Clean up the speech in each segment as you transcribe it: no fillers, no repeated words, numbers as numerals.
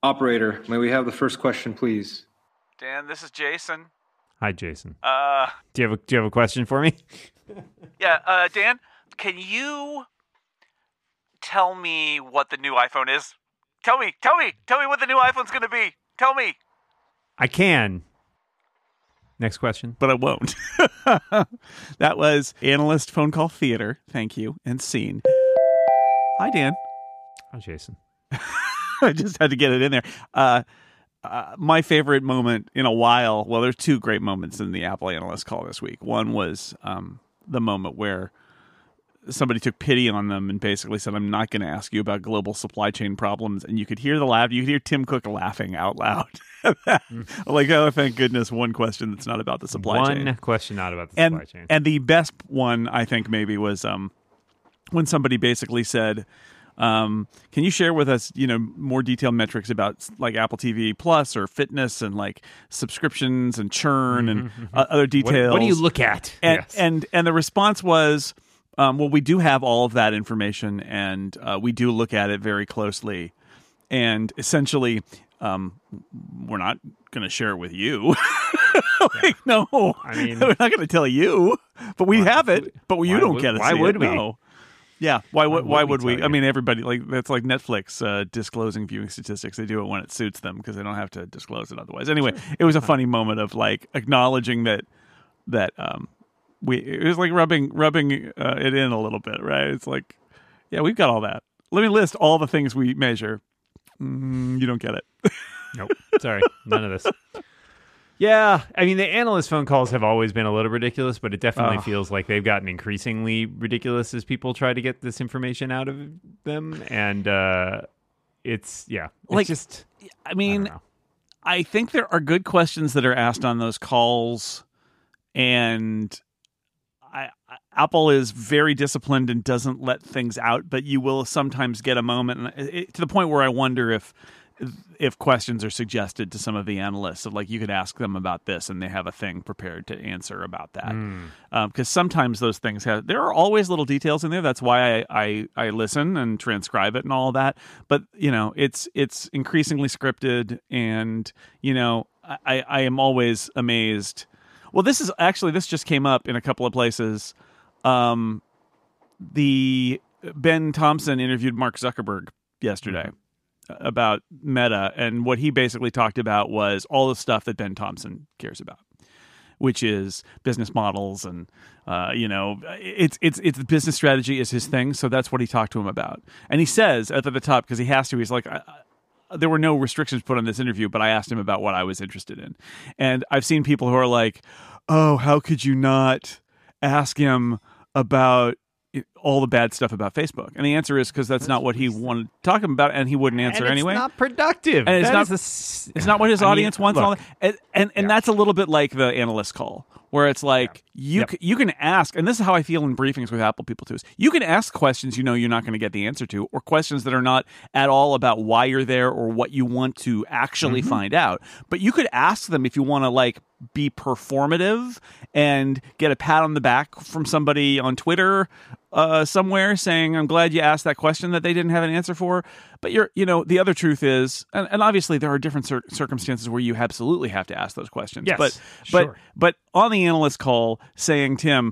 Operator, may we have the first question, please? Dan, this is Jason. Hi, Jason. Do you have a question for me? Yeah, Dan, can you tell me what the new iPhone is? Tell me what the new iPhone's going to be. Tell me. I can. Next question. But I won't. That was Analyst Phone Call Theater. Thank you. And scene. Hi, Dan. Hi, Jason. I just had to get it in there. My favorite moment in a while, well, there's two great moments in the Apple Analyst Call this week. One was the moment where somebody took pity on them and basically said, I'm not going to ask you about global supply chain problems. And you could hear the laugh. You could hear Tim Cook laughing out loud. Like, oh, thank goodness, one question that's not about the supply chain. One question not about the supply chain. And the best one, I think, maybe was when somebody basically said, can you share with us, more detailed metrics about like Apple TV Plus or fitness and like subscriptions and churn and other details? What do you look at? And the response was, well, we do have all of that information and we do look at it very closely. And essentially, we're not going to share it with you. No, I mean, we're not going to tell you, but we have it, but you don't get it. Why would we? No. Yeah, why would we? I mean, everybody, that's like Netflix disclosing viewing statistics. They do it when it suits them because they don't have to disclose it otherwise. Anyway, It was a funny moment of like acknowledging that it was like rubbing it in a little bit, right? It's like, yeah, we've got all that. Let me list all the things we measure. You don't get it. Nope. Sorry, none of this. Yeah, I mean, the analyst phone calls have always been a little ridiculous, but it definitely feels like they've gotten increasingly ridiculous as people try to get this information out of them. And I think there are good questions that are asked on those calls, and Apple is very disciplined and doesn't let things out, but you will sometimes get a moment to the point where I wonder if questions are suggested to some of the analysts of like, you could ask them about this and they have a thing prepared to answer about that. Because sometimes those things there are always little details in there. That's why I listen and transcribe it and all of that. But, it's increasingly scripted and, I am always amazed. Well, this just came up in a couple of places. The Ben Thompson interviewed Mark Zuckerberg yesterday. About Meta, and what he basically talked about was all the stuff that Ben Thompson cares about, which is business models and it's the business strategy is his thing, so that's what he talked to him about. And he says at the top, because he has to, he's like, there were no restrictions put on this interview, but I asked him about what I was interested in. And I've seen people who are like, oh, how could you not ask him about all the bad stuff about Facebook? And the answer is because that's not what he wanted to talk about, and he wouldn't answer anyway. It's not productive. And it's not what his audience wants. Look, and that's a little bit like the analyst call, where it's like you can ask, and this is how I feel in briefings with Apple people too, is you can ask questions you're not going to get the answer to, or questions that are not at all about why you're there or what you want to actually find out. But you could ask them if you want to like be performative and get a pat on the back from somebody on Twitter somewhere saying, I'm glad you asked that question that they didn't have an answer for. But the other truth is, and obviously there are different circumstances where you absolutely have to ask those questions. Yes, but on the analyst call saying, Tim,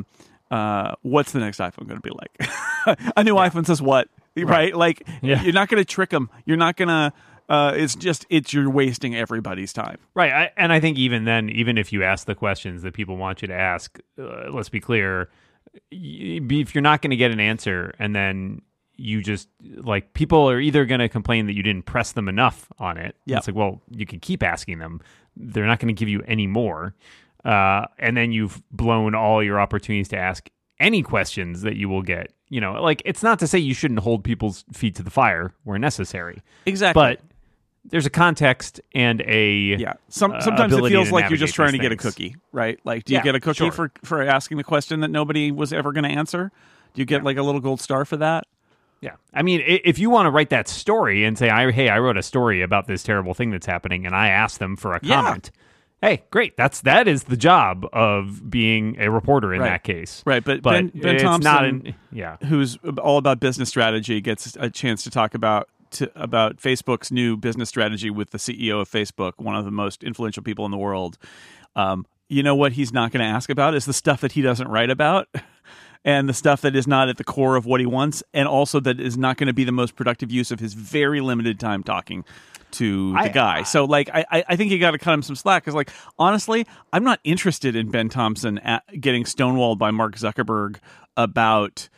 what's the next iPhone going to be like? A new iPhone says what? Right? Like, you're not going to trick them. You're not going to, you're wasting everybody's time. Right. And I think even then, even if you ask the questions that people want you to ask, let's be clear, if you're not going to get an answer and then you just like, people are either going to complain that you didn't press them enough on it. It's like, well, you can keep asking them. They're not going to give you any more. And then you've blown all your opportunities to ask any questions that you will get. Like, it's not to say you shouldn't hold people's feet to the fire where necessary. Exactly. But there's a context and sometimes it feels like you're just trying to get a cookie, right? Like, do you get a cookie for asking the question that nobody was ever going to answer? Do you get like a little gold star for that? Yeah. I mean, if you want to write that story and say, I wrote a story about this terrible thing that's happening, and I asked them for a comment. Hey, great. That is the job of being a reporter in that case. Right, but Ben Thompson, who's all about business strategy, gets a chance to talk about about Facebook's new business strategy with the CEO of Facebook, one of the most influential people in the world. You know what he's not going to ask about is the stuff that he doesn't write about. And the stuff that is not at the core of what he wants, and also that is not going to be the most productive use of his very limited time talking to the guy. So, like, I think you got to cut him some slack because, like, honestly, I'm not interested in Ben Thompson getting stonewalled by Mark Zuckerberg about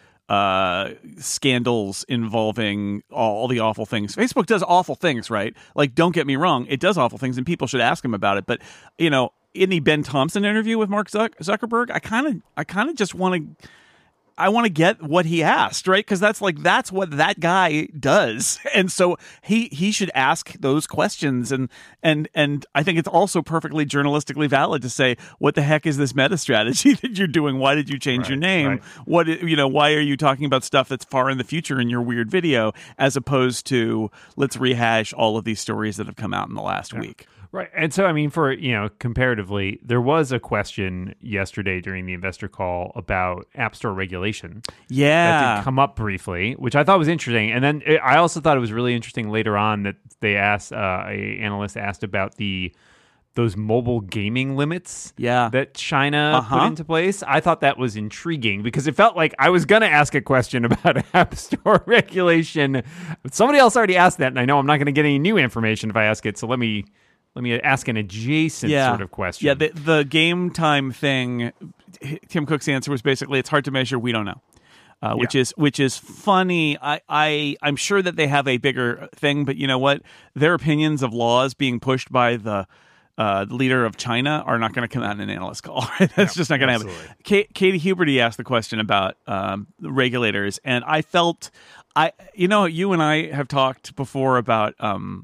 scandals involving all the awful things. Facebook does awful things, right? Like, don't get me wrong, it does awful things, and people should ask him about it. But, you know, in the Ben Thompson interview with Mark Zuckerberg, I kind of just want to. I want to get what he asked, right? Because that's what that guy does, and so he should ask those questions, and I think it's also perfectly journalistically valid to say, what the heck is this meta strategy that you're doing? Why did you change your name? Right. Why are you talking about stuff that's far in the future in your weird video, as opposed to let's rehash all of these stories that have come out in the last week? Right. And so, I mean, comparatively, there was a question yesterday during the investor call about App Store regulation. Yeah. That did come up briefly, which I thought was interesting. And then I also thought it was really interesting later on that they asked, a analyst asked about those mobile gaming limits that China put into place. I thought that was intriguing because it felt like I was going to ask a question about App Store regulation, but somebody else already asked that, and I know I'm not going to get any new information if I ask it, so let me ask an adjacent sort of question. Yeah, the game time thing, Tim Cook's answer was basically, it's hard to measure, we don't know. Which is funny. I'm sure that they have a bigger thing, but you know what? Their opinions of laws being pushed by the leader of China are not going to come out in an analyst call. Right? That's just not going to happen. Katie Huberty asked the question about the regulators, and I felt, you and I have talked before about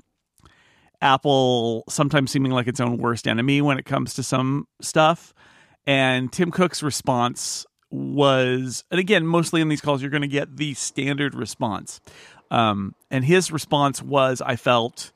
Apple sometimes seeming like its own worst enemy when it comes to some stuff. And Tim Cook's response was, and again, mostly in these calls, you're going to get the standard response. And his response was, I felt,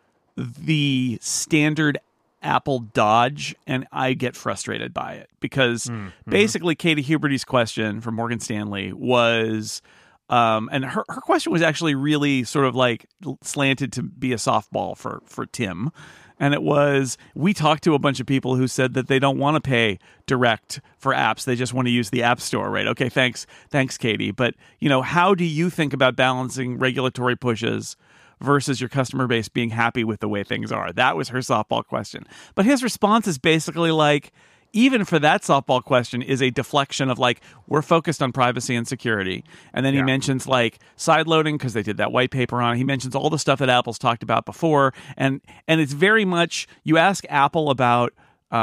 the standard Apple dodge, and I get frustrated by it. Because basically, Katie Huberty's question from Morgan Stanley was... and her question was actually really sort of like slanted to be a softball for Tim. And it was, we talked to a bunch of people who said that they don't want to pay direct for apps. They just want to use the App Store, right? Okay, thanks, Katie. But, how do you think about balancing regulatory pushes versus your customer base being happy with the way things are? That was her softball question. But his response is basically like, even for that softball question is a deflection of like, we're focused on privacy and security. And then he mentions like sideloading because they did that white paper on it. He mentions all the stuff that Apple's talked about before. And it's very much, you ask Apple about,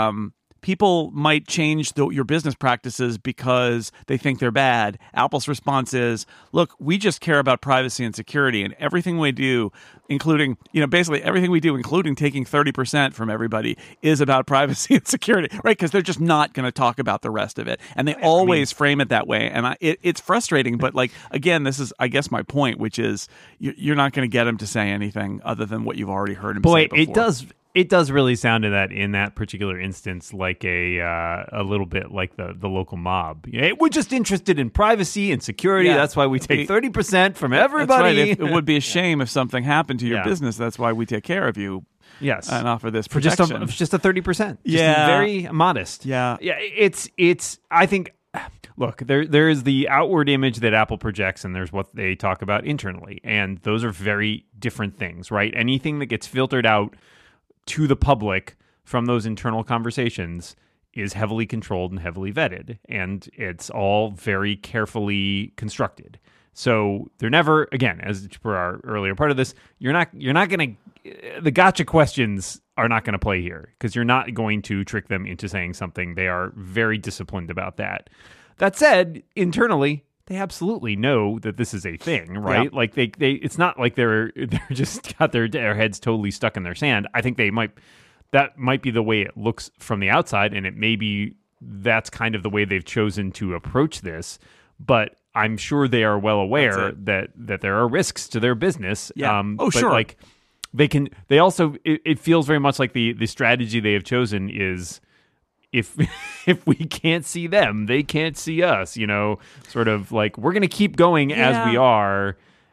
people might change your business practices because they think they're bad. Apple's response is, look, we just care about privacy and security, and everything we do, including, basically everything we do, including taking 30% from everybody, is about privacy and security, right? Because they're just not going to talk about the rest of it. And they always frame it that way. And it's frustrating, but like, again, this is, I guess, my point, which is you're not going to get him to say anything other than what you've already heard him say before. It does really sound in that particular instance like a little bit like the local mob. We're just interested in privacy and security. Yeah. That's why we take 30% from everybody. That's right. It would be a shame if something happened to your business. That's why we take care of you. Yes, and offer this protection. For just a 30%. Yeah, very modest. Yeah. It's. I think. Look, there is the outward image that Apple projects, and there's what they talk about internally, and those are very different things, right? Anything that gets filtered out to the public from those internal conversations is heavily controlled and heavily vetted, and it's all very carefully constructed. So they're never, again, as per our earlier part of this, you're not going to, the gotcha questions are not going to play here because you're not going to trick them into saying something. They are very disciplined about that. That said, internally, they absolutely know that this is a thing, right? Yeah. Like they it's not like they're just got their heads totally stuck in their sand. I think that might be the way it looks from the outside, and it may be that's kind of the way they've chosen to approach this. But I'm sure they are well aware that there are risks to their business. Yeah. But sure. Like they also it feels very much like the strategy they have chosen is, if we can't see them, they can't see us, sort of like we're going to keep going as we are.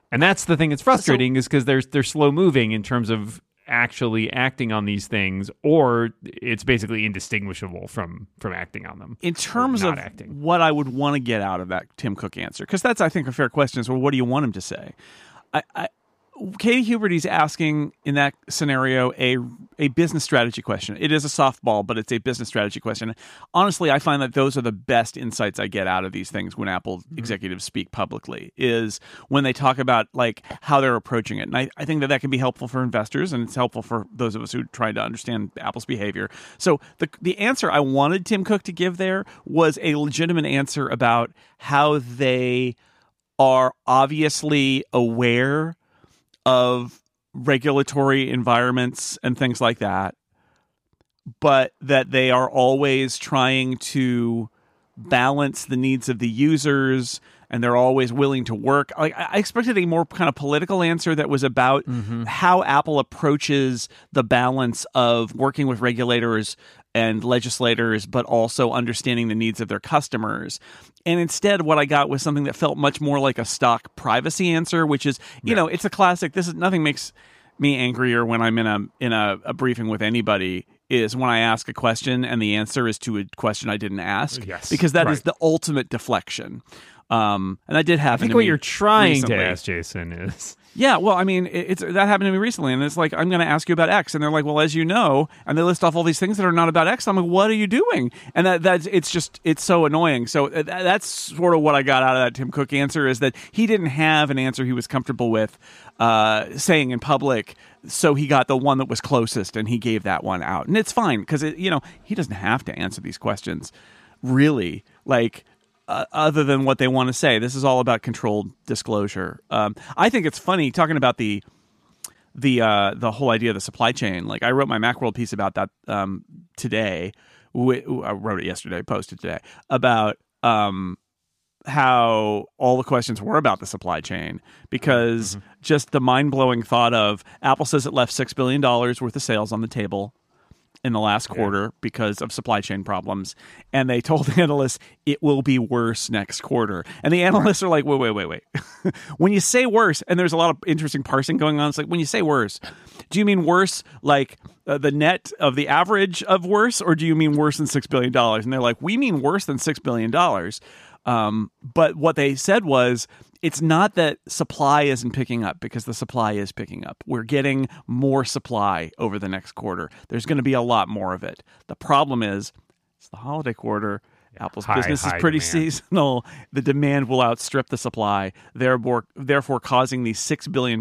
And that's the thing that's frustrating is because they're slow moving in terms of actually acting on these things, or it's basically indistinguishable from acting on them. In terms of acting. what I would want to get out of that Tim Cook answer, because that's, I think, a fair question is, well, what do you want him to say? Katie Huberty's asking in that scenario a business strategy question. It is a softball, but it's a business strategy question. Honestly, I find that those are the best insights I get out of these things when Apple executives speak publicly, is when they talk about like how they're approaching it. And I think that can be helpful for investors, and it's helpful for those of us who try to understand Apple's behavior. So the answer I wanted Tim Cook to give there was a legitimate answer about how they are obviously aware of regulatory environments and things like that, but that they are always trying to balance the needs of the users, and they're always willing to work. Like, I expected a more kind of political answer that was about how Apple approaches the balance of working with regulators and legislators, but also understanding the needs of their customers. And instead, what I got was something that felt much more like a stock privacy answer, which is, you know, it's a classic. Nothing makes me angrier when I'm in a briefing with anybody is when I ask a question and the answer is to a question I didn't ask. Yes, because that is the ultimate deflection. And I did happen. I think to what me you're trying recently. to ask, Jason, is. Yeah, well, I mean, it's that happened to me recently, and it's like, I'm going to ask you about X, and they're like, well, as you know, and they list off all these things that are not about X. I'm like, what are you doing? And it's so annoying. So that's sort of what I got out of that Tim Cook answer, is that he didn't have an answer he was comfortable with saying in public, so he got the one that was closest, and he gave that one out, and it's fine because he doesn't have to answer these questions, really, like. Other than what they want to say. This is all about controlled disclosure. I think it's funny talking about the whole idea of the supply chain. Like, I wrote my Macworld piece about that today. I wrote it yesterday, posted today, about how all the questions were about the supply chain, because just the mind-blowing thought of Apple says it left $6 billion worth of sales on the table in the last quarter because of supply chain problems. And they told the analysts it will be worse next quarter. And the analysts are like, wait. When you say worse, and there's a lot of interesting parsing going on, it's like, when you say worse, do you mean worse like the net of the average of worse, or do you mean worse than $6 billion? And they're like, we mean worse than $6 billion. But what they said was, it's not that supply isn't picking up, because the supply is picking up. We're getting more supply over the next quarter. There's going to be a lot more of it. The problem is, it's the holiday quarter. Apple's business is pretty seasonal. The demand will outstrip the supply, therefore causing the $6 billion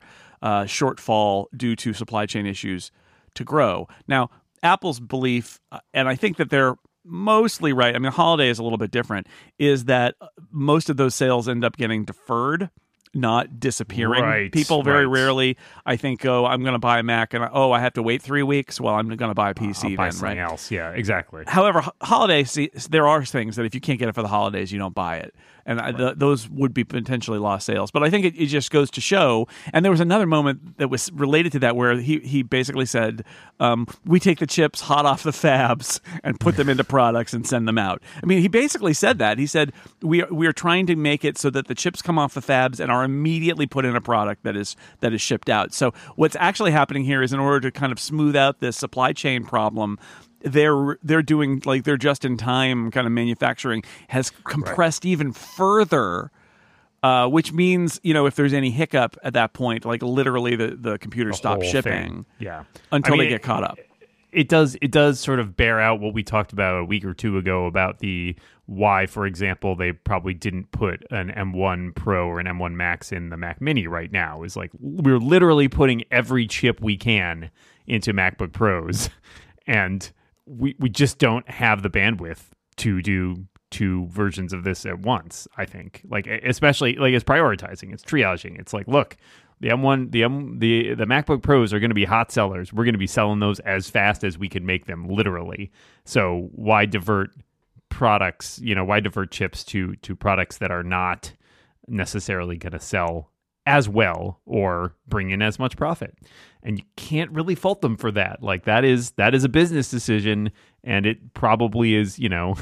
shortfall due to supply chain issues to grow. Now, Apple's belief, and I think that they're mostly right. I mean, holiday is a little bit different, is that most of those sales end up getting deferred, not disappearing. Right, People very rarely, I think, go, I'm going to buy a Mac, and I have to wait 3 weeks. Well, I'm going to buy a PC I'll buy then, something right? else. Yeah, exactly. However, holiday, there are things that if you can't get it for the holidays, you don't buy it. And those would be potentially lost sales. But I think it just goes to show. And there was another moment that was related to that where he basically said, we take the chips hot off the fabs and put them into products and send them out. I mean, he basically said that. He said, we are trying to make it so that the chips come off the fabs and are immediately put in a product that is shipped out. So what's actually happening here is, in order to kind of smooth out this supply chain problem, they're doing, like, their just-in-time kind of manufacturing has compressed even further, which means, if there's any hiccup at that point, like literally the computer stops shipping until they get caught up. It does sort of bear out what we talked about a week or two ago about the why, for example, they probably didn't put an M1 Pro or an M1 Max in the Mac Mini right now. Is like, we're literally putting every chip we can into MacBook Pros, and we just don't have the bandwidth to do two versions of this at once. I think, like, especially like it's prioritizing, it's triaging. It's like, look, the M1, the MacBook Pros are going to be hot sellers. We're going to be selling those as fast as we can make them, literally. So why divert products? Why divert chips to products that are not necessarily going to sell as well or bring in as much profit? And you can't really fault them for that. Like, that is a business decision, and it probably is,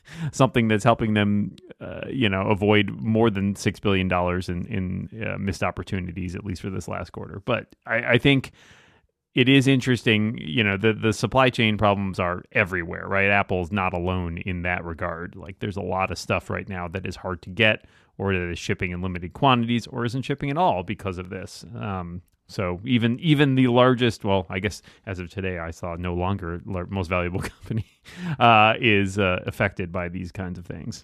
something that's helping them, avoid more than $6 billion in missed opportunities, at least for this last quarter. But I think it is interesting, the supply chain problems are everywhere, right? Apple's not alone in that regard. Like, there's a lot of stuff right now that is hard to get, or that is shipping in limited quantities, or isn't shipping at all because of this. So even the largest, well, I guess as of today, I saw no longer most valuable company is affected by these kinds of things.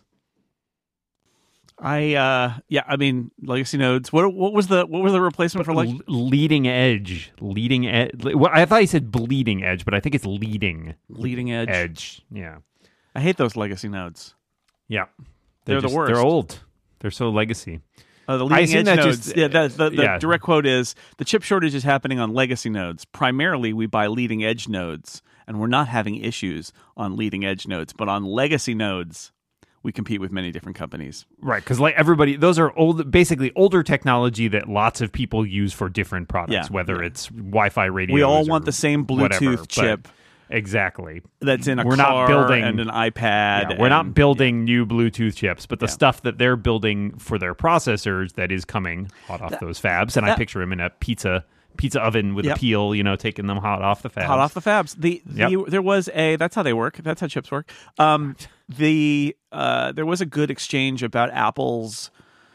I mean, legacy nodes. What was the replacement for leading edge? Leading edge. Well, I thought he said bleeding edge, but I think it's leading edge. Edge. Yeah. I hate those legacy nodes. Yeah, they're the worst. They're old. They're so legacy. The leading edge nodes. The direct quote is, the chip shortage is happening on legacy nodes. Primarily, we buy leading edge nodes, and we're not having issues on leading edge nodes. But on legacy nodes, we compete with many different companies. Right, because like everybody, those are basically older technology that lots of people use for different products, whether it's Wi-Fi radios. We all want the same Bluetooth chip. Exactly. That's in a car and an iPad. Yeah, we're not building new Bluetooth chips, but the stuff that they're building for their processors that is coming hot off those fabs. And I picture him in a pizza oven with a peel, taking them hot off the fabs. Hot off the fabs. There was that's how they work. That's how chips work. There was a good exchange about Apple's.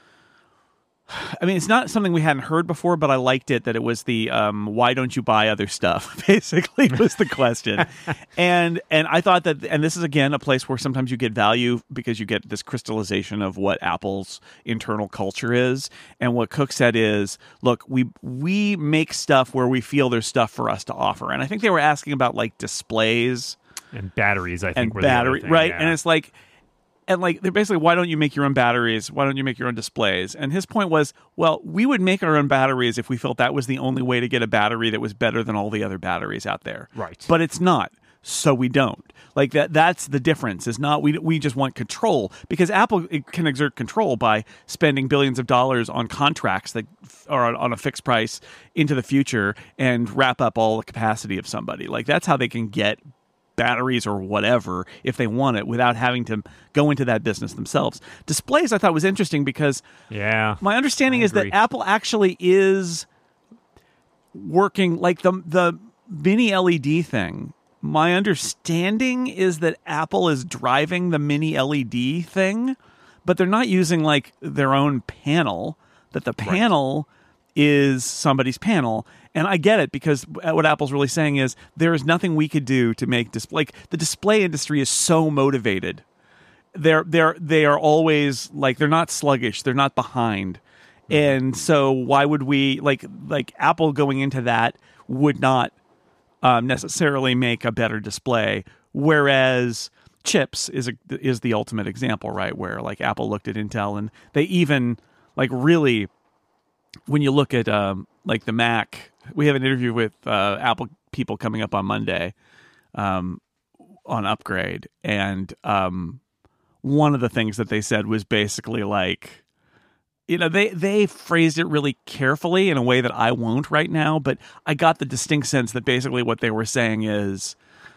I mean, it's not something we hadn't heard before, but I liked it that it was the why don't you buy other stuff, basically, was the question. and I thought that, and this is, again, a place where sometimes you get value because you get this crystallization of what Apple's internal culture is. And what Cook said is, look, we make stuff where we feel there's stuff for us to offer. And I think they were asking about, like, displays. And batteries, I think, were the other thing, right? Yeah. And it's like, they're basically, why don't you make your own batteries? Why don't you make your own displays? And his point was, well, we would make our own batteries if we felt that was the only way to get a battery that was better than all the other batteries out there. Right. But it's not. So we don't. Like that's the difference. Is not we just want control, because Apple can exert control by spending billions of dollars on contracts that are on a fixed price into the future and wrap up all the capacity of somebody. Like, that's how they can get batteries or whatever if they want it without having to go into that business themselves. Displays I thought was interesting because my understanding is that Apple actually is working, like the mini LED thing. My understanding is that Apple is driving the mini LED thing, but they're not using like their own panel, that the panel is somebody's panel. And I get it, because what Apple's really saying is there is nothing we could do to make display. Like, the display industry is so motivated. They are always, like, they're not sluggish. They're not behind. And so why would we, like Apple going into that would not necessarily make a better display, whereas chips is the ultimate example, right? Where, like, Apple looked at Intel, and they even, like, really, when you look at like the Mac, we have an interview with Apple people coming up on Monday on Upgrade, and one of the things that they said was basically like, they phrased it really carefully in a way that I won't right now, but I got the distinct sense that basically what they were saying is,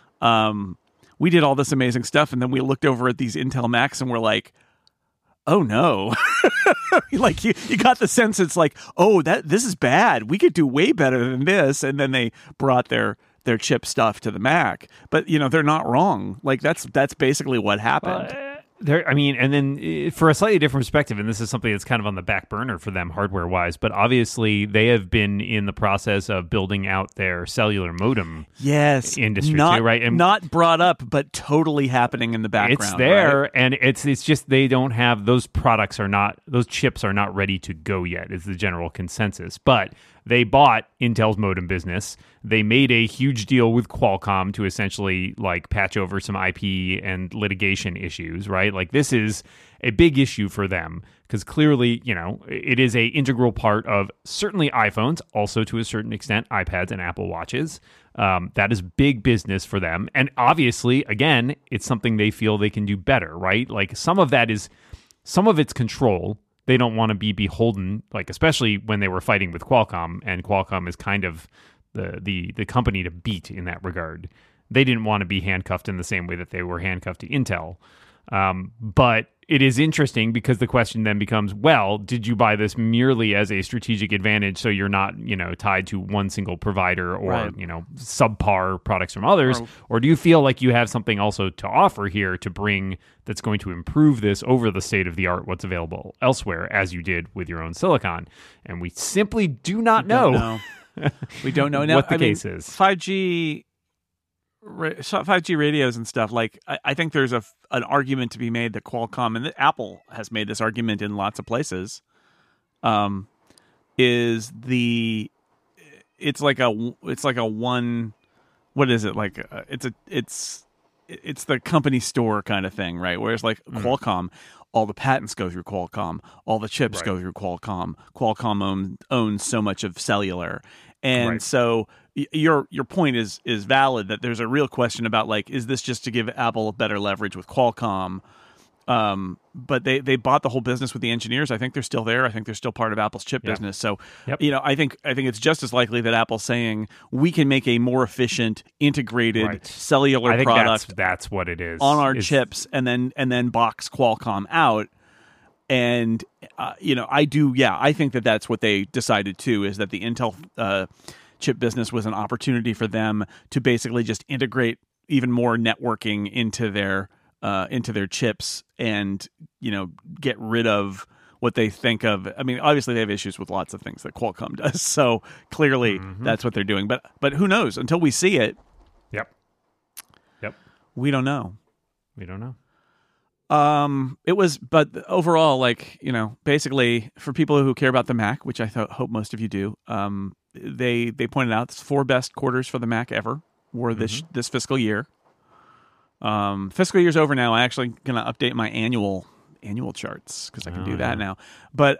we did all this amazing stuff, and then we looked over at these Intel Macs and we're like, oh no. Like, you got the sense it's like, oh, this is bad. We could do way better than this. And then they brought their chip stuff to the Mac. But, they're not wrong. Like, that's basically what happened. And then for a slightly different perspective, and this is something that's kind of on the back burner for them hardware-wise, but obviously they have been in the process of building out their cellular modem industry too, right? And not brought up, but totally happening in the background. It's there, right? and it's just they don't have, those chips are not ready to go yet, is the general consensus. But they bought Intel's modem business. They made a huge deal with Qualcomm to essentially, like, patch over some IP and litigation issues, right? Like, this is a big issue for them because clearly, it is a integral part of certainly iPhones, also to a certain extent iPads and Apple Watches. That is big business for them. And obviously, again, it's something they feel they can do better, right? Like, some of it's control. They don't want to be beholden, like, especially when they were fighting with Qualcomm, and Qualcomm is kind of the company to beat in that regard. They didn't want to be handcuffed in the same way that they were handcuffed to Intel. But it is interesting because the question then becomes, well, did you buy this merely as a strategic advantage so you're not, tied to one single provider or, Right. subpar products from others? Or do you feel like you have something also to offer here to bring that's going to improve this over the state of the art, what's available elsewhere, as you did with your own silicon? And we simply do not know. We don't know now what the case is. 5G radios and stuff, like I think there's an argument to be made that Qualcomm, and Apple has made this argument in lots of places, it's like a one, what is it, like it's the company store kind of thing, right? Whereas like Qualcomm, all the patents go through Qualcomm, all the chips go through Qualcomm. Qualcomm owns so much of cellular, and so your point is valid, that there's a real question about, like, is this just to give Apple better leverage with Qualcomm? But they bought the whole business with the engineers. I think they're still there. I think they're still part of Apple's chip business. So, I think it's just as likely that Apple's saying we can make a more efficient, integrated cellular product. That's what it is on our chips, and then box Qualcomm out. And I think that's what they decided too. Is that the Intel chip business was an opportunity for them to basically just integrate even more networking into their chips, and get rid of what they think of. I mean, obviously they have issues with lots of things that Qualcomm does, so clearly that's what they're doing. But who knows? Until we see it, we don't know. But overall, basically for people who care about the Mac, which I hope most of you do, they pointed out the 4 best quarters for the Mac ever were this fiscal year. Fiscal year's over now. I'm actually going to update my annual charts because I can do that now. But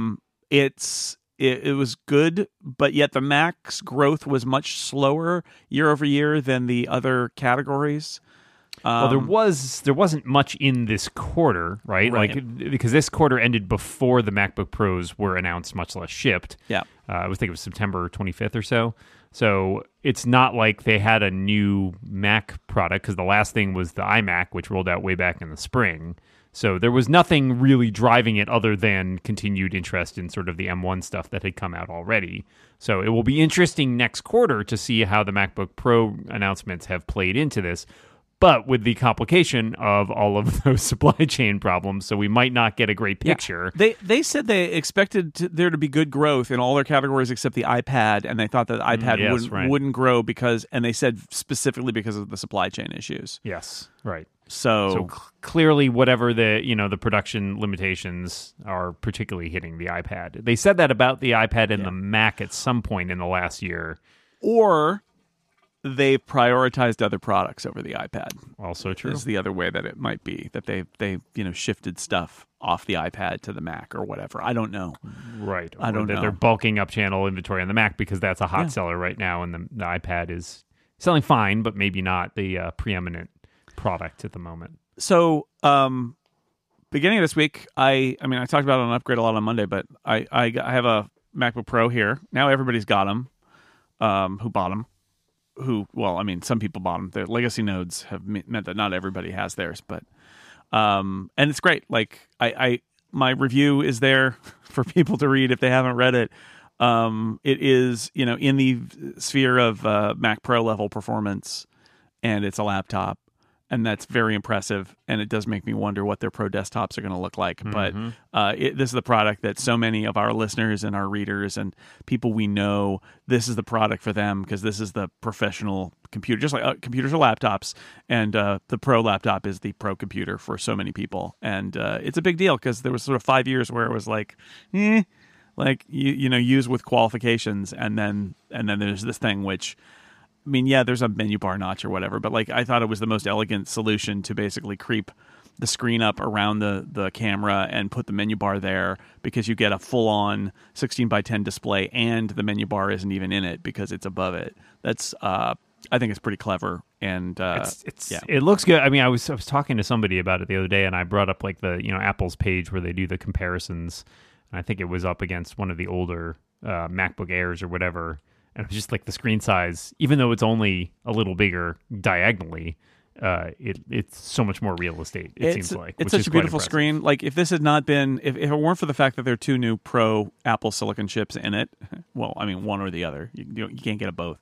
it was good, but yet the Mac's growth was much slower year over year than the other categories. Well, there wasn't much in this quarter, right? Like, because this quarter ended before the MacBook Pros were announced, much less shipped. Yeah, I think it was September 25th or so. So it's not like they had a new Mac product, because the last thing was the iMac, which rolled out way back in the spring. So there was nothing really driving it other than continued interest in sort of the M1 stuff that had come out already. So it will be interesting next quarter to see how the MacBook Pro announcements have played into this, but with the complication of all of those supply chain problems, so we might not get a great picture. Yeah. They said they expected there to be good growth in all their categories except the iPad, and they thought that the iPad wouldn't grow and they said specifically because of the supply chain issues. Yes, right. So clearly, whatever the production limitations are particularly hitting the iPad. They said that about the iPad and the Mac at some point in the last year. Or they've prioritized other products over the iPad. Also true. Is the other way that it might be, that they shifted stuff off the iPad to the Mac or whatever. I don't know. Right. I don't know. They're bulking up channel inventory on the Mac because that's a hot seller right now, and the iPad is selling fine, but maybe not the preeminent product at the moment. So, beginning of this week, I talked about it on Upgrade a lot on Monday, but I have a MacBook Pro here. Now everybody's got them. Who bought them? Some people bought them. The legacy nodes have meant that not everybody has theirs, but and it's great. Like my review is there for people to read if they haven't read it. It is, in the sphere of Mac Pro level performance, and it's a laptop, and that's very impressive. And it does make me wonder what their Pro desktops are going to look like. But this is the product that so many of our listeners and our readers and people we know, this is the product for them, because this is the professional computer, just like computers are laptops, and the Pro laptop is the Pro computer for so many people. And it's a big deal because there was sort of 5 years where it was like, use with qualifications, and then there's this thing which, there's a menu bar notch or whatever, but I thought it was the most elegant solution to basically creep the screen up around the camera and put the menu bar there, because you get a full-on 16:10 display and the menu bar isn't even in it because it's above it. That's I think it's pretty clever, and it looks good. I was talking to somebody about it the other day, and I brought up Apple's page where they do the comparisons, and I think it was up against one of the older MacBook Airs or whatever. And it was just like the screen size, even though it's only a little bigger diagonally, it's so much more real estate. It seems like it's which is such a quite beautiful impressive. screen. Like if this had not been, if it weren't for the fact that there are two new Pro Apple Silicon chips in it, well, I mean one or the other, you can't get it both.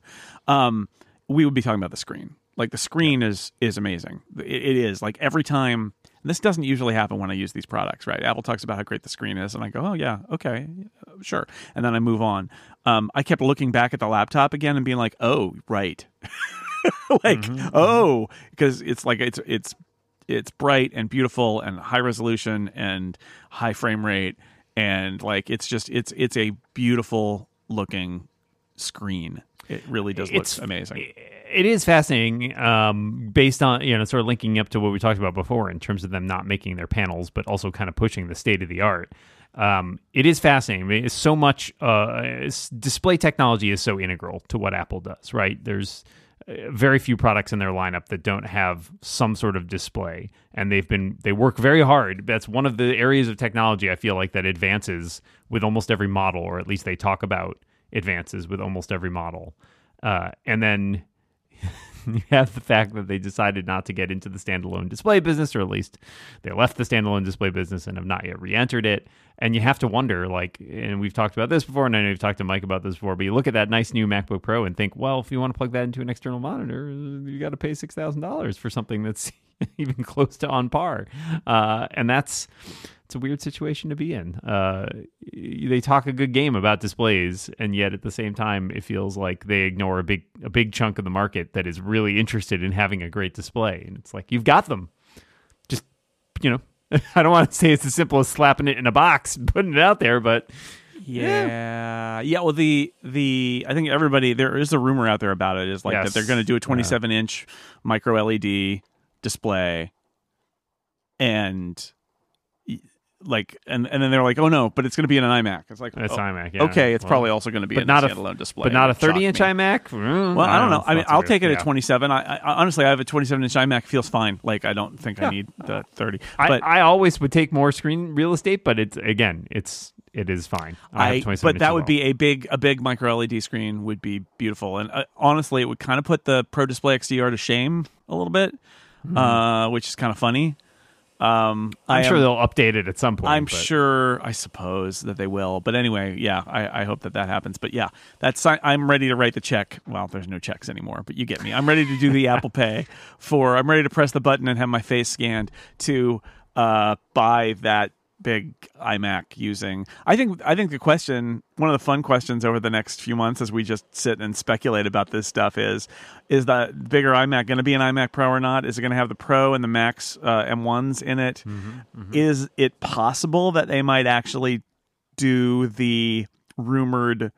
We would be talking about the screen. Like the screen is amazing. It is like every time. This doesn't usually happen when I use these products, right? Apple talks about how great the screen is, and I go, "Oh yeah, okay, sure," and then I move on. I kept looking back at the laptop again and being like, "Oh, right." Like because it's like it's bright and beautiful and high resolution and high frame rate and like it's a beautiful looking screen. It really does look amazing. It is fascinating, based on sort of linking up to what we talked about before in terms of them not making their panels, but also kind of pushing the state of the art. It is fascinating. I mean, it's so much display technology is so integral to what Apple does, right? There's very few products in their lineup that don't have some sort of display, and they work very hard. That's one of the areas of technology I feel like that advances with almost every model, or at least they talk about advances with almost every model. And then you have the fact that they decided not to get into the standalone display business, or at least they left the standalone display business and have not yet re-entered it. And you have to wonder, like, and we've talked about this before, and I know you've talked to Mike about this before, but you look at that nice new MacBook Pro and think, well, if you want to plug that into an external monitor, you got to pay $6,000 for something that's even close to on par. And it's a weird situation to be in. They talk a good game about displays, and yet at the same time, it feels like they ignore a big chunk of the market that is really interested in having a great display. And it's like, you've got them. Just, I don't want to say it's as simple as slapping it in a box and putting it out there, but yeah. Well, the I think everybody, there is a rumor out there about it, is like that they're going to do a 27-inch micro LED display, and like, and then they're like, oh no, but it's going to be in an iMac. It's like, it's iMac. Yeah. Okay, it's probably also going to be in a standalone display, but not a 30-inch iMac. Well, I don't know. I mean, I'll take it at 27. I honestly, I have a 27-inch iMac. Feels fine. Like, I don't think I need the 30. But I always would take more screen real estate, but it is fine. But that would be a big micro LED screen would be beautiful, and honestly, it would kind of put the Pro Display XDR to shame a little bit, which is kind of funny. I'm sure they'll update it at some point. Sure, I suppose that they will. But anyway, yeah, I hope that happens. But yeah, I'm ready to write the check. Well, there's no checks anymore, but you get me. I'm ready to do the Apple Pay I'm ready to press the button and have my face scanned to buy that big iMac using. I think the question, one of the fun questions over the next few months as we just sit and speculate about this stuff is that bigger iMac going to be an iMac Pro or not? Is it going to have the Pro and the Max M1s in it? Is it possible that they might actually do the rumored,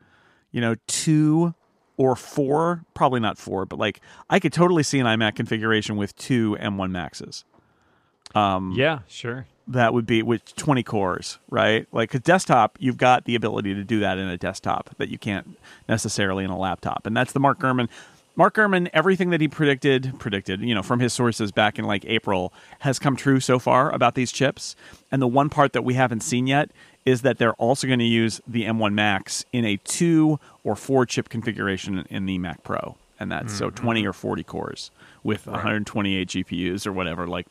2 or 4? Probably not 4, but like I could totally see an iMac configuration with 2 M1 Maxes. Yeah, sure. That would be with 20 cores, right? Like a desktop, you've got the ability to do that in a desktop that you can't necessarily in a laptop. And that's the Mark Gurman. Mark Gurman, everything that he predicted, from his sources back in like April has come true so far about these chips. And the one part that we haven't seen yet is that they're also going to use the M1 Max in a 2 or 4 chip configuration in the Mac Pro. And that's so 20 or 40 cores with 128 GPUs or whatever, like,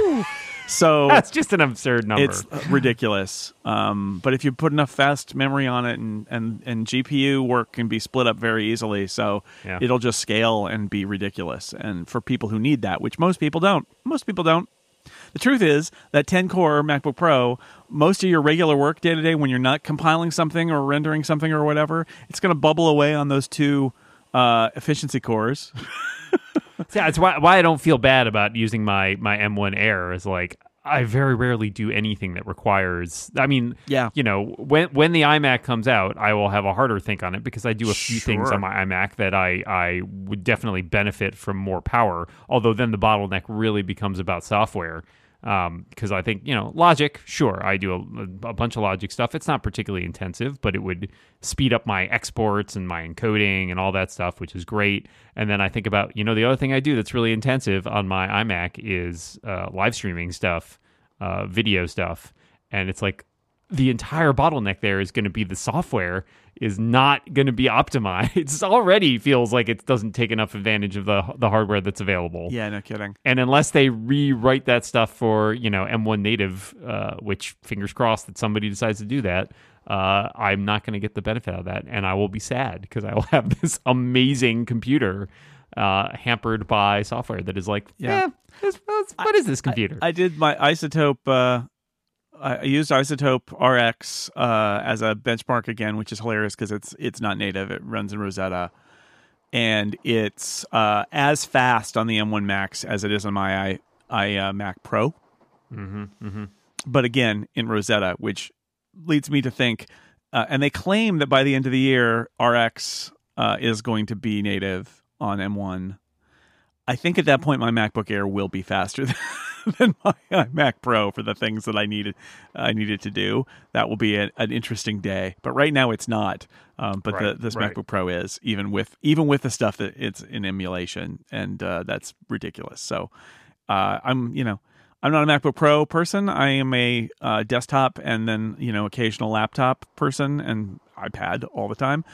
so that's just an absurd number. It's ridiculous. But if you put enough fast memory on it and GPU work can be split up very easily, so it'll just scale and be ridiculous. And for people who need that, which most people don't. The truth is that 10-core MacBook Pro, most of your regular work day to day when you're not compiling something or rendering something or whatever, it's going to bubble away on those 2 efficiency cores. Yeah, it's why I don't feel bad about using my M1 Air. Is like I very rarely do anything that requires. I mean, when the iMac comes out, I will have a harder think on it because I do a few things on my iMac that I would definitely benefit from more power. Although then the bottleneck really becomes about software. Because I think, Logic, sure, I do a bunch of Logic stuff. It's not particularly intensive, but it would speed up my exports and my encoding and all that stuff, which is great. And then I think about, the other thing I do that's really intensive on my iMac is live streaming stuff, video stuff. And it's like, the entire bottleneck there is going to be the software is not going to be optimized. It already feels like it doesn't take enough advantage of the hardware that's available. Yeah, no kidding. And unless they rewrite that stuff for, M1 native, which fingers crossed that somebody decides to do that, I'm not going to get the benefit of that. And I will be sad because I will have this amazing computer hampered by software that is like, what is this computer? I did my Isotope. I used Isotope RX as a benchmark again, which is hilarious because it's not native. It runs in Rosetta, and it's as fast on the M1 Max as it is on my Mac Pro. But again, in Rosetta, which leads me to think, and they claim that by the end of the year, RX is going to be native on M1. I think at that point, my MacBook Air will be faster than my Mac Pro for the things that I needed to do. That will be an interesting day. But right now, it's not. But this MacBook Pro is, even with the stuff that it's in emulation, and that's ridiculous. So I'm not a MacBook Pro person. I am a desktop and then occasional laptop person and iPad all the time.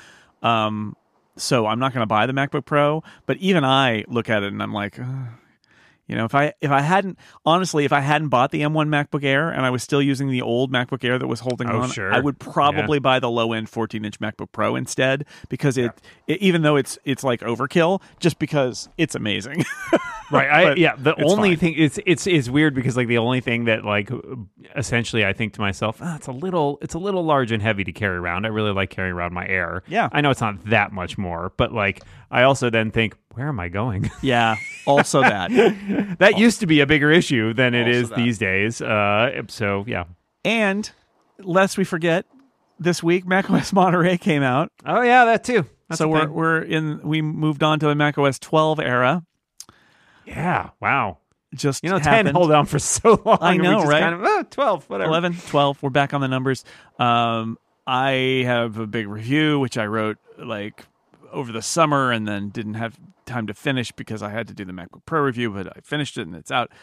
So I'm not going to buy the MacBook Pro, but even I look at it and I'm like, if I hadn't bought the M1 MacBook Air and I was still using the old MacBook Air that was holding on, sure. I would probably buy the low end 14-inch MacBook Pro instead because it even though it's like overkill, just because it's amazing. Right. The only fine. thing it's weird because like the only thing that like essentially I think to myself, it's a little large and heavy to carry around. I really like carrying around my Air. Yeah. I know it's not that much more, but like I also then think, where am I going? Yeah. Also that. That used to be a bigger issue than it is that. these days. So yeah. And lest we forget, this week macOS Monterey came out. Oh yeah, that too. That's so a thing. we moved on to the macOS 12 era. Yeah. Wow. Just 10 happened. hold on for so long. I know, we just right? Kind of, 12, whatever. 11, 12. We're back on the numbers. I have a big review, which I wrote like over the summer and then didn't have time to finish because I had to do the MacBook Pro review, but I finished it and it's out.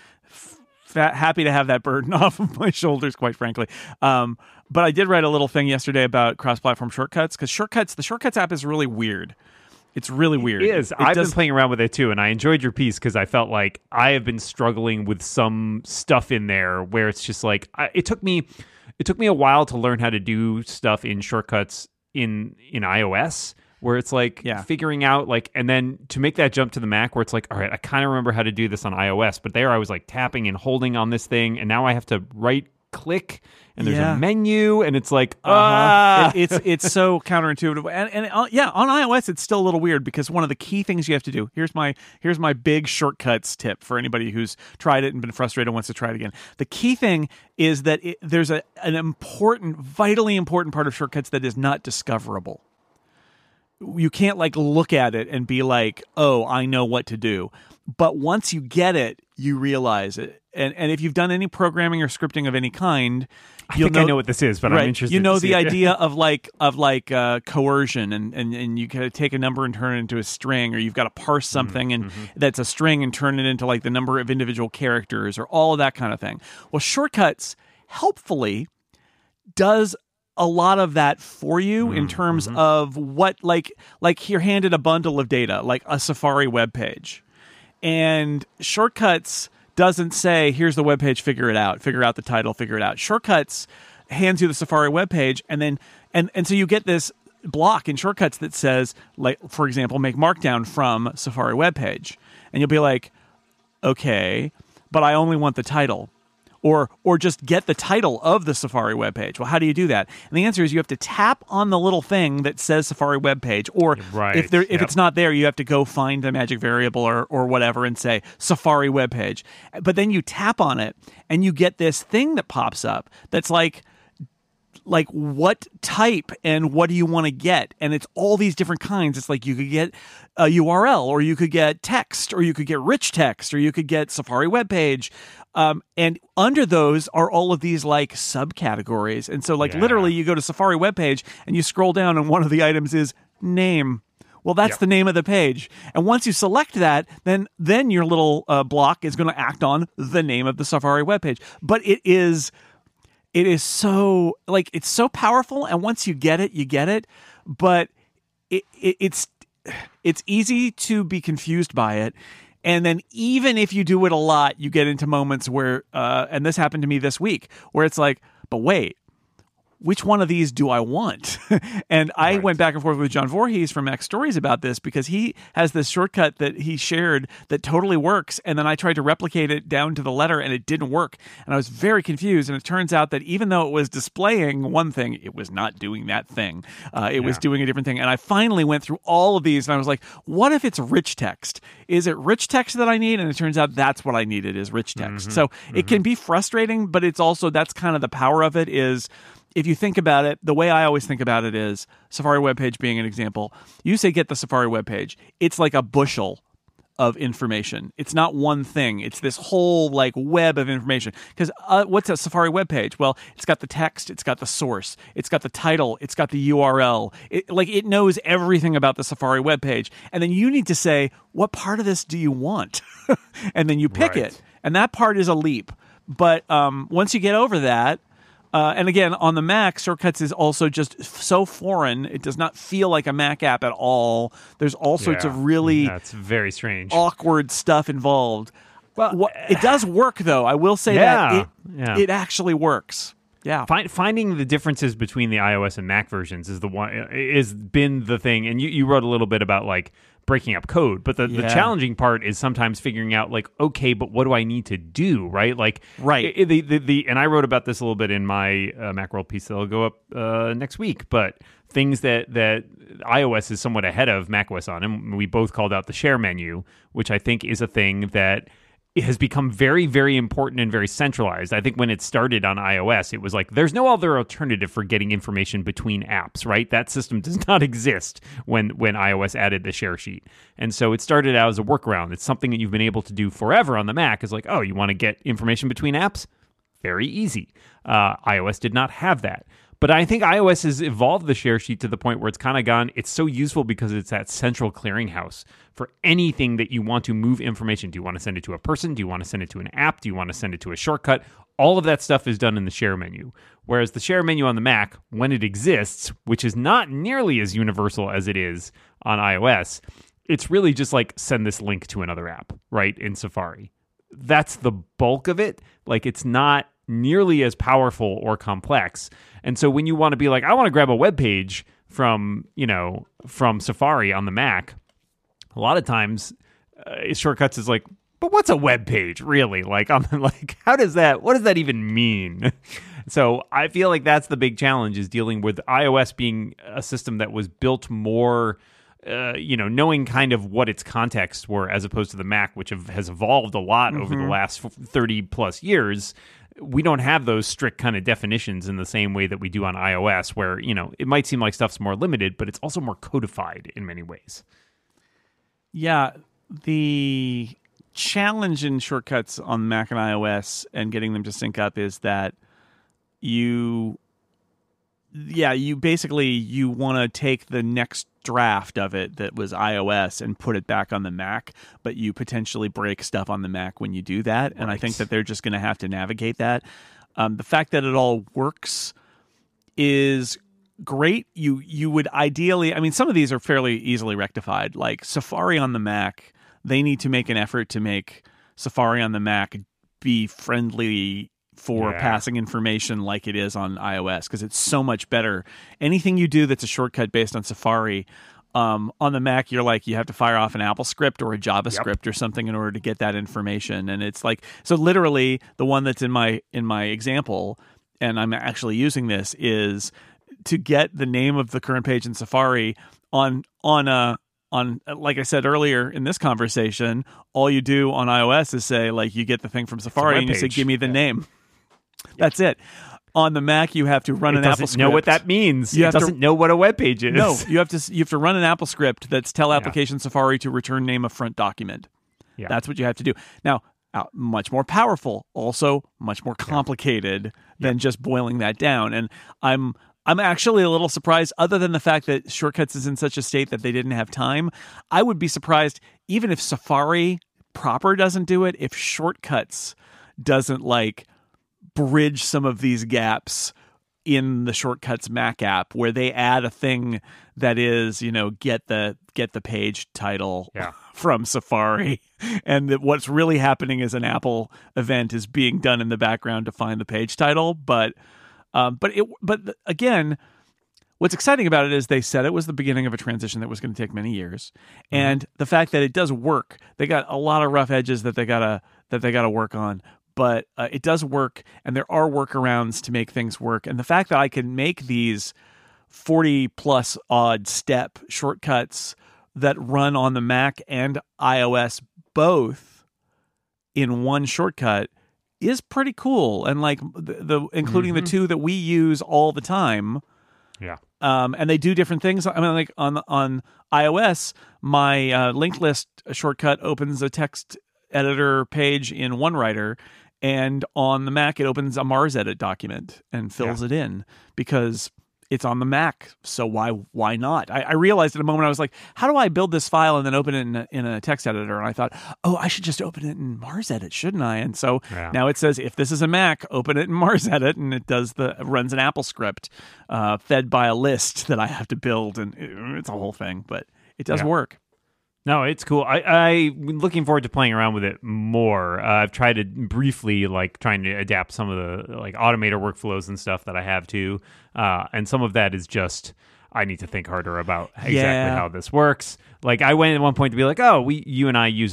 Happy to have that burden off of my shoulders, quite frankly. But I did write a little thing yesterday about cross-platform shortcuts because the Shortcuts app is really weird. It's really weird. It is. I've been playing around with it too, and I enjoyed your piece because I felt like I have been struggling with some stuff in there where it's just like it took me a while to learn how to do stuff in shortcuts in iOS, where it's like figuring out like, and then to make that jump to the Mac where it's like, all right, I kind of remember how to do this on iOS, but there I was like tapping and holding on this thing, and now I have to right click and there's a menu and it's like it's so counterintuitive and on iOS it's still a little weird because one of the key things you have to do, here's my big shortcuts tip for anybody who's tried it and been frustrated and wants to try it again. The key thing is that there's an important, vitally important part of shortcuts that is not discoverable. You can't like look at it and be like, oh, I know what to do. But once you get it, you realize it. And if you've done any programming or scripting of any kind, I know what this is, but I'm interested. You know to see the it. idea of coercion, and you gotta take a number and turn it into a string, or you've got to parse something and that's a string and turn it into like the number of individual characters, or all of that kind of thing. Well, Shortcuts helpfully does a lot of that for you in terms of what like you're handed a bundle of data, like a Safari web page, and Shortcuts doesn't say, here's the web page, figure out the title, figure it out. Shortcuts hands you the Safari web page, and then and so you get this block in Shortcuts that says, like, for example, make markdown from Safari web page, and you'll be like, okay, but I only want the title. Or just get the title of the Safari webpage. Well, how do you do that? And the answer is you have to tap on the little thing that says Safari webpage. Or if it's not there, you have to go find the magic variable or whatever and say Safari webpage. But then you tap on it and you get this thing that pops up that's like what type and what do you want to get? And it's all these different kinds. It's like you could get a URL, or you could get text, or you could get rich text, or you could get Safari web page. And under those are all of these like subcategories. And so literally you go to Safari web page and you scroll down and one of the items is name. Well, that's the name of the page. And once you select that, then your little block is going to act on the name of the Safari web page. But it is so like it's so powerful, and once you get it, you get it. But it's easy to be confused by it. And then even if you do it a lot, you get into moments where, and this happened to me this week, where it's like, but wait, which one of these do I want? And I went back and forth with John Voorhees from Mac Stories about this, because he has this shortcut that he shared that totally works. And then I tried to replicate it down to the letter and it didn't work. And I was very confused. And it turns out that even though it was displaying one thing, it was not doing that thing. It was doing a different thing. And I finally went through all of these and I was like, what if it's rich text? Is it rich text that I need? And it turns out that's what I needed, is rich text. So it can be frustrating, but it's also, that's kind of the power of it is, if you think about it, the way I always think about it is, Safari webpage being an example, you say get the Safari webpage. It's like a bushel of information. It's not one thing. It's this whole like web of information. Because what's a Safari webpage? Well, it's got the text, it's got the source, it's got the title, it's got the URL. It knows everything about the Safari webpage. And then you need to say, what part of this do you want? And then you pick it. And that part is a leap. But once you get over that, and again, on the Mac, Shortcuts is also just so foreign. It does not feel like a Mac app at all. There's all sorts of really that's very strange, awkward stuff involved. Well, it does work, though. I will say that it actually works. Yeah, finding the differences between the iOS and Mac versions is been the thing. And you wrote a little bit about like breaking up code, but the challenging part is sometimes figuring out like, okay, but what do I need to do, right? Like, and I wrote about this a little bit in my Macworld piece that'll go up next week, but things that iOS is somewhat ahead of macOS on, and we both called out the share menu, which I think is a thing that it has become very, very important and very centralized. I think when it started on iOS, it was like, there's no other alternative for getting information between apps, right? That system does not exist when iOS added the share sheet. And so it started out as a workaround. It's something that you've been able to do forever on the Mac. Is like, oh, you want to get information between apps? Very easy. iOS did not have that. But I think iOS has evolved the share sheet to the point where it's kind of gone, it's so useful because it's that central clearinghouse for anything that you want to move information. Do you want to send it to a person? Do you want to send it to an app? Do you want to send it to a shortcut? All of that stuff is done in the share menu. Whereas the share menu on the Mac, when it exists, which is not nearly as universal as it is on iOS, it's really just like send this link to another app, right, in Safari. That's the bulk of it. Like, it's not nearly as powerful or complex. And so when you want to be like, I want to grab a web page from Safari on the Mac, a lot of times Shortcuts is like, but what's a web page really? Like, I'm like, what does that even mean? So I feel like that's the big challenge, is dealing with iOS being a system that was built more knowing kind of what its contexts were, as opposed to the Mac, which has evolved a lot over the last 30 plus years. We don't have those strict kind of definitions in the same way that we do on iOS, where, it might seem like stuff's more limited, but it's also more codified in many ways. Yeah, the challenge in Shortcuts on Mac and iOS and getting them to sync up is that you want to take the next draft of it that was iOS and put it back on the Mac, but you potentially break stuff on the Mac when you do that. And I think that they're just going to have to navigate that. The fact that it all works is great. You would ideally, some of these are fairly easily rectified. Like Safari on the Mac, they need to make an effort to make Safari on the Mac be friendly for passing information like it is on iOS, because it's so much better. Anything you do that's a shortcut based on Safari, on the Mac, you're like, you have to fire off an Apple script or a JavaScript or something in order to get that information. And it's like, so literally the one that's in my example, and I'm actually using this, is to get the name of the current page in Safari on like I said earlier in this conversation, all you do on iOS is say, like, you get the thing from Safari and you say, give me the name. That's it. On the Mac, you have to run an Apple script. It doesn't know what that means. It doesn't know what a web page is. No, you have to run an Apple script that's tell application Safari to return name of front document. Yeah. That's what you have to do. Now, much more powerful, also much more complicated than just boiling that down. And I'm actually a little surprised, other than the fact that Shortcuts is in such a state that they didn't have time. I would be surprised, even if Safari proper doesn't do it, if Shortcuts doesn't bridge some of these gaps in the Shortcuts Mac app, where they add a thing that is, get the page title from Safari, and that what's really happening is an Apple event is being done in the background to find the page title. But again, what's exciting about it is they said it was the beginning of a transition that was going to take many years, and the fact that it does work. They got a lot of rough edges that they gotta work on. But it does work, and there are workarounds to make things work. And the fact that I can make these 40-plus odd step shortcuts that run on the Mac and iOS both in one shortcut is pretty cool. And like including the two that we use all the time. Yeah. And they do different things. I mean, like on iOS, my linked list shortcut opens a text editor page in OneWriter. And on the Mac, it opens a Mars Edit document and fills it in because it's on the Mac. So why not? I realized at a moment, I was like, how do I build this file and then open it in a text editor? And I thought, I should just open it in Mars Edit, shouldn't I? And so now it says, if this is a Mac, open it in Mars Edit, and it runs an Apple script fed by a list that I have to build, and it's a whole thing, but it does work. No, it's cool. I'm looking forward to playing around with it more. I've tried to briefly, trying to adapt some of the automator workflows and stuff that I have too. And some of that is just, I need to think harder about exactly how this works. Like I went at one point to be like, you and I use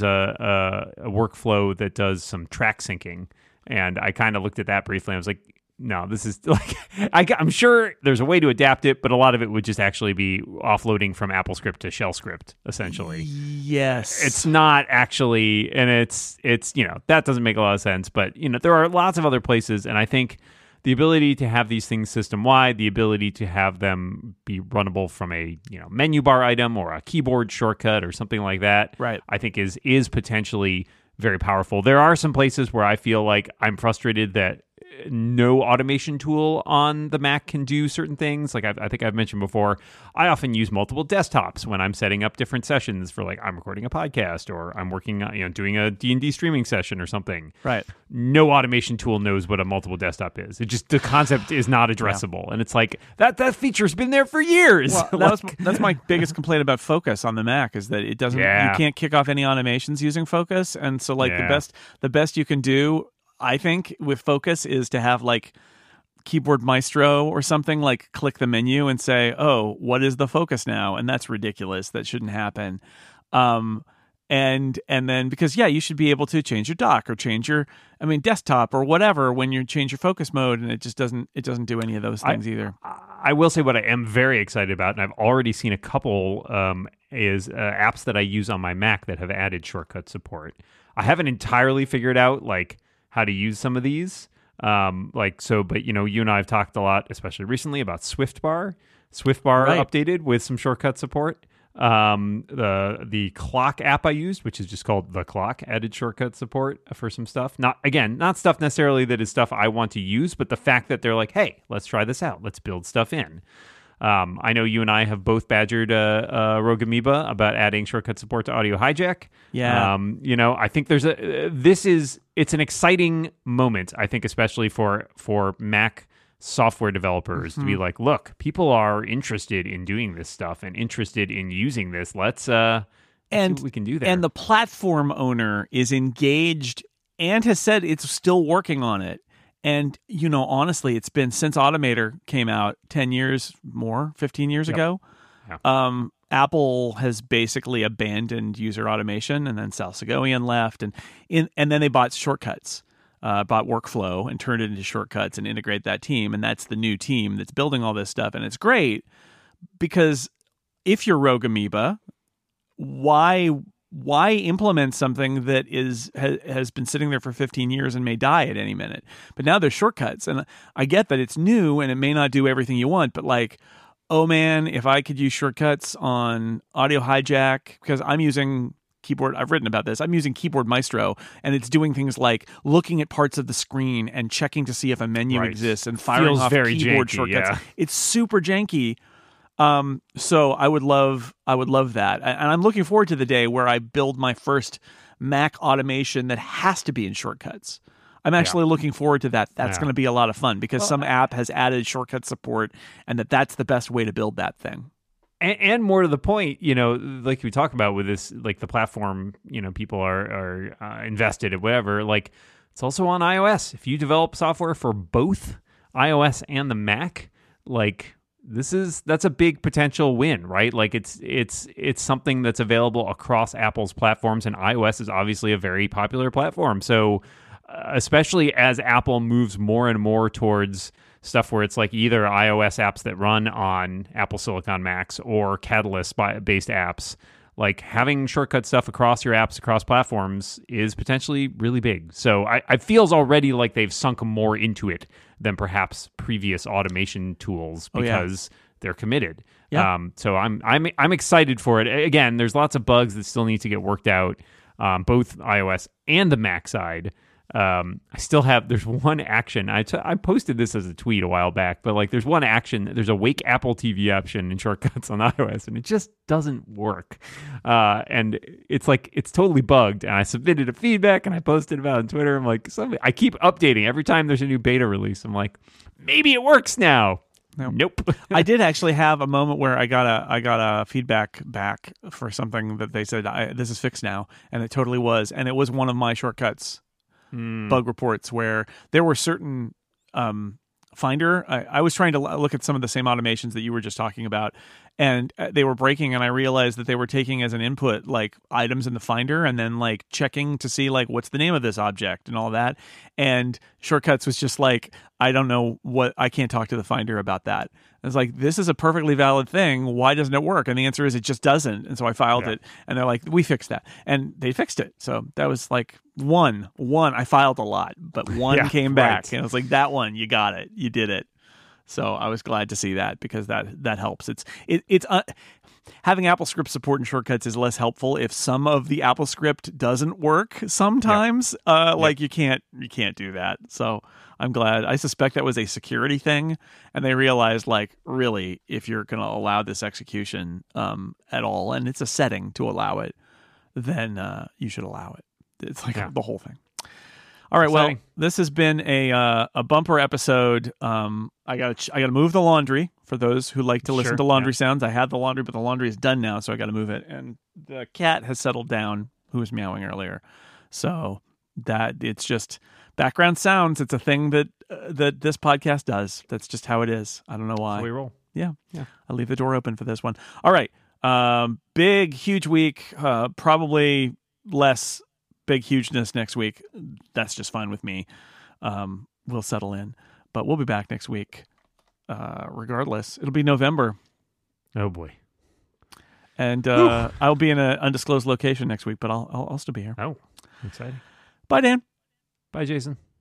a workflow that does some track syncing. And I kind of looked at that briefly. And I was like, no, this is I'm sure there's a way to adapt it, but a lot of it would just actually be offloading from AppleScript to shell script, essentially. Yes. It's not actually, and it's that doesn't make a lot of sense, but there are lots of other places, and I think the ability to have these things system-wide, the ability to have them be runnable from a menu bar item or a keyboard shortcut or something like that, right, I think is potentially very powerful. There are some places where I feel like I'm frustrated that no automation tool on the Mac can do certain things. Like I think I've mentioned before, I often use multiple desktops when I'm setting up different sessions for I'm recording a podcast or I'm working on, doing a D&D streaming session or something. Right. No automation tool knows what a multiple desktop is. It just, the concept is not addressable. And it's like, that feature's been there for years. Well, that's my biggest complaint about Focus on the Mac is that it doesn't, you can't kick off any automations using Focus. And so the best you can do, I think, with Focus is to have Keyboard Maestro or something, click the menu and say, what is the focus now? And that's ridiculous. That shouldn't happen. And then because you should be able to change your dock or change your desktop or whatever when you change your focus mode, and it doesn't do any of those things either. I will say what I am very excited about, and I've already seen a couple is apps that I use on my Mac that have added shortcut support. I haven't entirely figured out how to use some of these. But you and I have talked a lot, especially recently, about SwiftBar. SwiftBar updated with some shortcut support. The Clock app I used, which is just called The Clock, added shortcut support for some stuff. Not stuff necessarily that is stuff I want to use, but the fact that they're like, hey, let's try this out. Let's build stuff in. I know you and I have both badgered Rogue Amoeba about adding shortcut support to Audio Hijack. Yeah. I think it's an exciting moment, I think, especially for Mac software developers to be like, look, people are interested in doing this stuff and interested in using this. Let's see what we can do there. And the platform owner is engaged and has said it's still working on it. And, honestly, it's been since Automator came out 10 years more, 15 years ago. Yeah. Apple has basically abandoned user automation, and then Sal Segovian left. And then they bought Shortcuts, bought Workflow and turned it into Shortcuts and integrate that team. And that's the new team that's building all this stuff. And it's great because if you're Rogue Amoeba, why implement something that has been sitting there for 15 years and may die at any minute? But now there's shortcuts, and I get that it's new and it may not do everything you want, but oh man, if I could use shortcuts on Audio Hijack, because I'm using keyboard, I've written about this, I'm using Keyboard Maestro, and it's doing things like looking at parts of the screen and checking to see if a menu exists and firing off keyboard shortcuts. Yeah. It's super janky. So I would love that. And I'm looking forward to the day where I build my first Mac automation that has to be in shortcuts. I'm actually looking forward to that. That's Yeah. going to be a lot of fun because some app has added shortcut support, and that's the best way to build that thing. And more to the point, like we talk about with this, like the platform, people are invested in whatever. Like it's also on iOS. If you develop software for both iOS and the Mac, like that's a big potential win, right? Like it's something that's available across Apple's platforms, and iOS is obviously a very popular platform. So especially as Apple moves more and more towards stuff where it's like either iOS apps that run on Apple Silicon Macs or Catalyst-based apps, like having shortcut stuff across your apps, across platforms is potentially really big. So I feels already like they've sunk more into it than perhaps previous automation tools because they're committed. Yeah. So I'm excited for it. Again, there's lots of bugs that still need to get worked out, both iOS and the Mac side. There's one action. I posted this as a tweet a while back, but like there's one action. There's a Wake Apple TV option in shortcuts on iOS, and it just doesn't work. And it's like it's totally bugged. And I submitted a feedback, and I posted about it on Twitter. I'm like, I keep updating every time there's a new beta release. I'm like, maybe it works now. Nope. I did actually have a moment where I got a feedback back for something that they said this is fixed now, and it totally was, and it was one of my shortcuts. Bug reports where there were certain Finder. I was trying to look at some of the same automations that you were just talking about, and they were breaking, and I realized that they were taking as an input like items in the Finder and then like checking to see like what's the name of this object and all that. And shortcuts was just like, I don't know I can't talk to the Finder about that. It's like, this is a perfectly valid thing. Why doesn't it work? And the answer is it just doesn't. And so I filed it, and they're like, we fixed that. And they fixed it. So that was like one. I filed a lot, but one came back. And I was like, that one, you got it. You did it. So I was glad to see that because that helps. It's having AppleScript support in shortcuts is less helpful if some of the AppleScript doesn't work sometimes. Like you can't do that. So I'm glad. I suspect that was a security thing, and they realized like really if you're going to allow this execution at all, and it's a setting to allow it, then you should allow it. It's like the whole thing. All right. Exciting. Well, this has been a bumper episode. I gotta move the laundry for those who like to listen to laundry sounds. I had the laundry, but the laundry is done now, so I got to move it. And the cat has settled down, who was meowing earlier. So that it's just background sounds. It's a thing that this podcast does. That's just how it is. I don't know why. So we roll. Yeah. I'll leave the door open for this one. All right. Big, huge week. Probably less big hugeness next week. That's just fine with me. We'll settle in, but we'll be back next week. Regardless, it'll be November. Oh boy. And I'll be in an undisclosed location next week, but I'll still be here. Oh, exciting. Bye, Dan. Bye, Jason.